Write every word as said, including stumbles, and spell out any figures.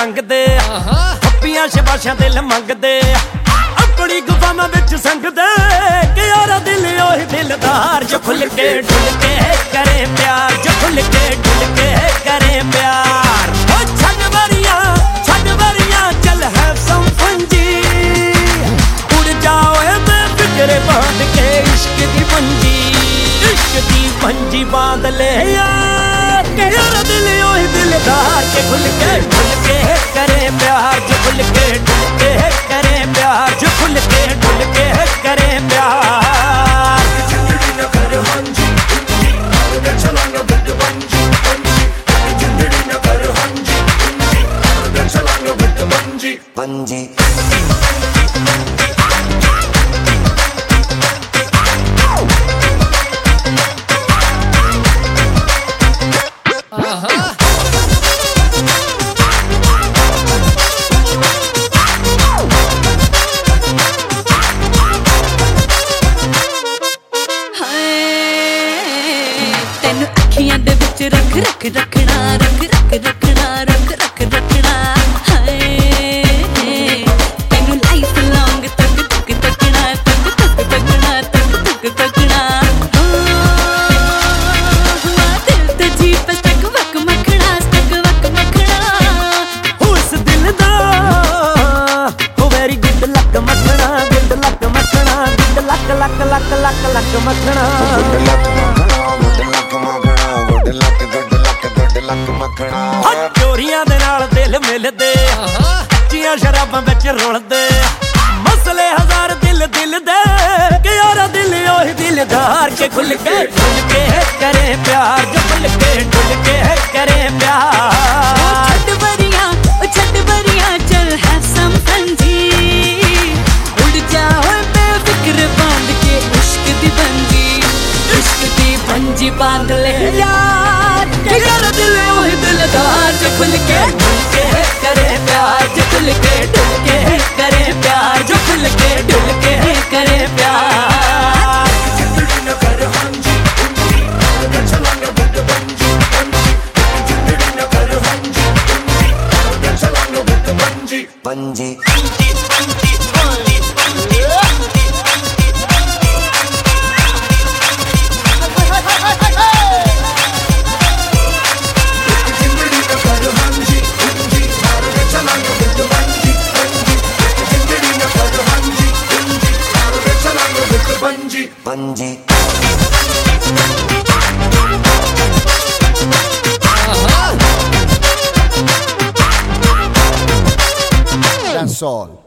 टंगदे हप्पियां शबाशां दिल मंगदे अपनी गुफावां विच संगदे कि यारा दिल ओही दिलदार जो खुल के डुल के करे प्यार, जो खुल के डुल के करे प्यार। ओ छड़ वरियां छड़ वरियां चल हैव सम फन जी, उड़ जाओ बेफिक्रे बांध के इश्क दी पंजी, इश्क दी पंजी बांध ले यार के यारा दिल ओही दिलदार के खुल के डुल के करे प्यार, जो खुल के डुल के करे प्यार, जो खुल के डुल के करे प्यार। जिंदड़ी न कर हंजी हंजी चलांगा बिट बंजी बंजी, जिंदड़ी न कर हंजी हंजी चलांगा बिट बंजी बंजी। रख रख रखना रख रख रखना रख रख रखना हाय तेनू लाइफ लॉन्ग तक तक तकना तक तक तकना तक तक तकना दिल ते जी पे तक वक मखना तक वक मखना उस दिल दा ओ वेरी गुड लक मखना, गुड लक मखना, good luck luck luck luck luck मखना। चोरियां दे नाल दिल मिलदे कच्चियां शराबां विच रुलदे मसले हजार दिल दिल दे कि यारा दिल ओही दिलदार के खुल के डुल के करे प्यार, जो खुल के डुल के करे प्यार। छड़ वरियां ओ छड़ वरियां चल हैव सम फन जी, उड़ जाओ बेफिक्र बांध के इश्क दी पंजी, इश्क दी पंजी बांध ले यार के यारा दिल ओही दिलदार जो खुल के डुल के करे प्यार, जो खुल के डुल के करे प्यार, जो खुल के डुल के करे प्यार। जिंदड़ी न कर हंजी हंजी चलांगा बिट बंजी बंजी, जिंदड़ी न कर हंजी हंजी चलांगा बिट बंजी बंजी। Bunji. That's all.